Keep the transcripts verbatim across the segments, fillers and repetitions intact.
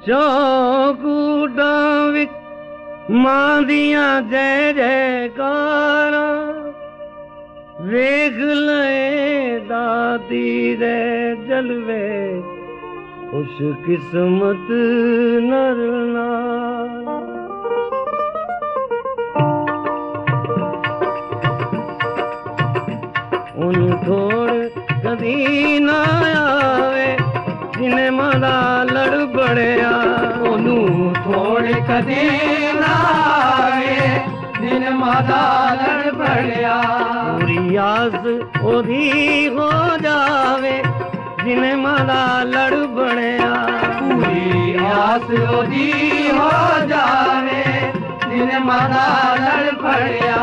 ਚੌਕੂਟਾਂ ਵਿੱਚ ਮਾਂ ਦੀਆਂ ਜੈ ਜੈਕਾਰਾਂ ਵੇਖ ਲਏ ਦਾਦੀ ਦੇ ਜਲਵੇ ਖੁਸ਼ ਕਿਸਮਤ ਨਰ ਨਾਲ ਉਹਨੂੰ ਥੋੜ ਕਦੀ ਨਾ ਆਵੇ ਜਿਨੇ ਮਾਂ ਦਾ ਲੜ ਬੜਿਆ ਉਹਨੂੰ ਥੋੜ ਕਦੀ ਨਾ ਆਵੇ ਜਿਨੇ ਮਾਂ ਦਾ ਲੜ ਬੜਿਆ ਪੂਰੀ ਆਸ ਉਹਦੀ ਹੋ ਜਾਵੇ ਜਿਨੇ ਮਾਂ ਦਾ ਲੜ ਬੜਿਆ ਪੂਰੀ ਆਸ ਉਹਦੀ ਹੋ ਜਾਵੇ ਜਿਨੇ ਮਾਂ ਦਾ ਲੜ ਬੜਿਆ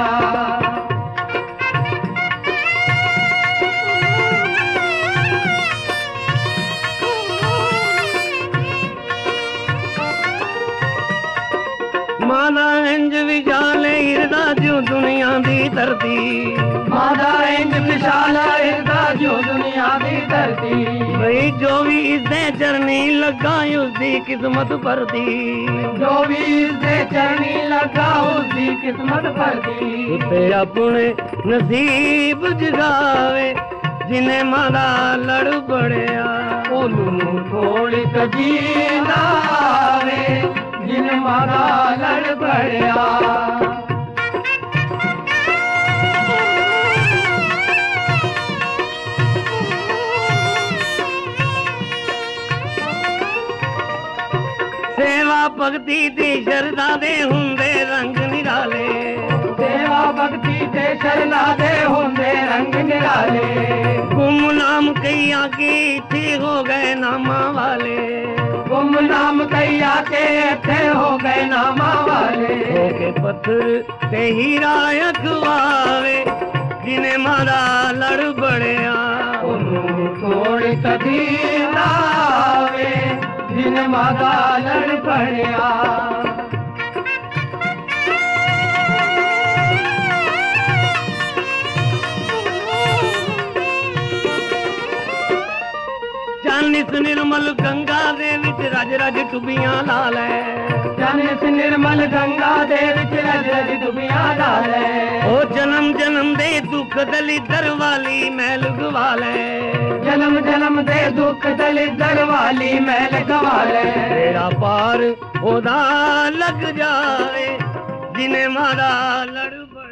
ਮਾਂ ਦਾ ਇੰਜ ਵਿਚਾਲੇ ਹਿਰਦਾ ਜੋ ਦੁਨੀਆ ਦੀ ਧਰਤੀ ਮਾਂ ਦਾ ਇੰਜ ਵਿਸ਼ਾਲ ਹਿਰਦਾ ਜੋ ਦੁਨੀਆ ਦੀ ਧਰਤੀ ਬਈ ਜੋ ਵੀ ਇਸਦੇ ਚਰਨੀ ਲੱਗਾ ਉਸਦੀ ਕਿਸਮਤ ਭਰਦੀ ਜੋ ਵੀ ਇਸਦੇ ਚਰਨੀ ਲੱਗਾ ਉਸਦੀ ਕਿਸਮਤ ਭਰਦੀ ਉੱਤੇ ਆਪਣੇ ਨਸੀਬ ਜਗਾਵੇ ਜਿਨੇ ਮਾਂ ਦਾ ਲੜ ਬੜਿਆ ਉਹਨੂੰ ਥੋੜ ਕਦੀ ਨਾ ਆਵੇ ਜਿਨ ਮਾਂ ਦਾ ਲੜ ਬੜਿਆ ਸੇਵਾ ਭਗਤੀ ਤੇ ਸ਼ਰਧਾ ਦੇ ਹੁੰਦੇ ਰੰਗ ਨਿਰਾਲੇ ਸੇਵਾ ਭਗਤੀ ਤੇ ਸ਼ਰਧਾ ਦੇ ਹੁੰਦੇ ਰੰਗ ਨਿਰਾਲੇ ਗੁੰਮਨਾਮ ਕਈਆਂ ਕੇ ਇੱਥੇ ਹੋ ਗਏ ਨਾਮਾਂ ਵਾਲੇ ਗੁੰਮਨਾਮ ਕਈਆਂ ਕੇ ਇੱਥੇ ਹੋ ਗਏ ਨਾਮਾਂ ਵਾਲੇ ਹੋ ਕੇ ਪੱਥਰ ਤੇ ਹੀਰਾ ਅਖਵਾਵੇ ਜਿਨੇ ਮਾਂ ਦਾ ਲੜ ਬੜਿਆ ਉਹਨੂੰ ਥੋੜ ਕਦੀ ਨਾ ਆਵੇ ਜਿਨ ਮਾਂ ਦਾ ਲੜ ਬੜਿਆ ਚਾਨਿਸ ਨਿਰਮਲ ਗੰਗਾ ਦੇ ਵਿੱਚ ਰਜ ਰਜ ਟੁੱਬੀਆਂ ਲਾ ਲੈ ਚਾਨਿਸ ਨਿਰਮਲ ਗੰਗਾ ਦੇ ਵਿੱਚ ਰਜ ਰਜ ਟੁੱਬੀਆਂ ਲਾ ਲੈ ਉਹ ਜਨਮ ਜਨਮ ਦੇ ਦੁੱਖ ਦਲਿੱਦਰ ਵਾਲੀ ਮੈਲ ਗਵਾ ਲੈ ਜਨਮ ਜਨਮ ਦੇ ਦੁੱਖ ਦਲਿੱਦਰ ਵਾਲੀ ਮੈਲ ਗਵਾ ਲੈ ਤੇਰਾ ਪਾਰ ਉਹਦਾ ਲੱਗ ਜਾਵੇ ਜਿਨੇ ਮਾਰਾ ਲੜ